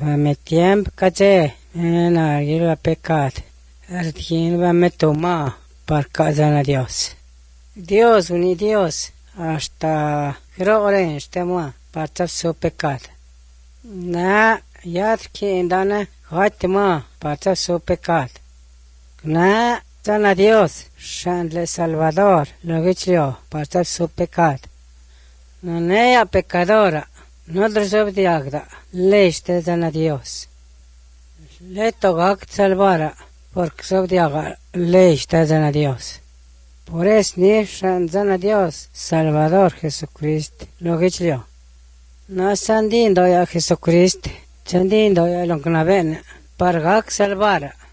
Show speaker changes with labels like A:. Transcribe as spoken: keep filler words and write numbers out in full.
A: me tiempo caché en el pecado. El tiempo me toma para casar a Dios. Dios, uni Dios, hasta creo que estemos para su pecado. Na, ya que andana, hatima para su pecado. Na, sana Dios, Shanle Salvador, lo vicio para su pecado. No nea pecadora, no desobediagda, leiste sana Dios. Le toca salvara, porque sobdiaga, leiste sana Dios. Por eso ni sana Dios, Salvador Jesucristo, lo vicio. No sandindo ya Jesucristo, sandindo ya lo que no ven, para salvara.